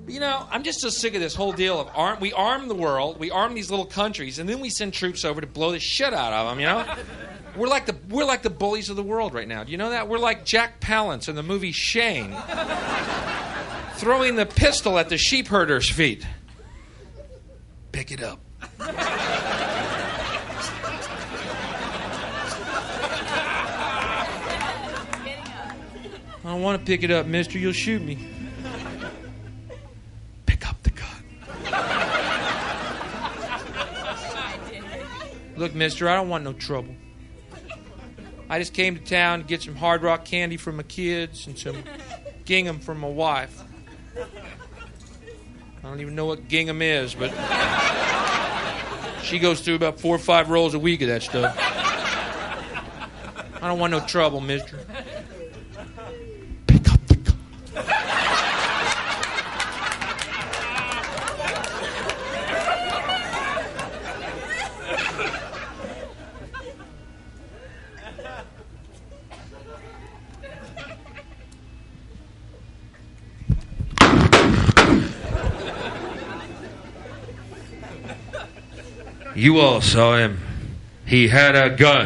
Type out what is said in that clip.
You know, I'm just so sick of this whole deal of we arm the world, we arm these little countries, and then we send troops over to blow the shit out of them, you know? We're like the bullies of the world right now. Do you know that? We're like Jack Palance in the movie Shane, throwing the pistol at the sheep herder's feet. Pick it up. I don't want to pick it up, mister. You'll shoot me. Pick up the gun. Look, mister, I don't want no trouble. I just came to town to get some Hard Rock candy for my kids and some gingham for my wife. I don't even know what gingham is, but she goes through about 4 or 5 rolls a week of that stuff. I don't want no trouble, mister. Pick up the gun. You all saw him. He had a gun.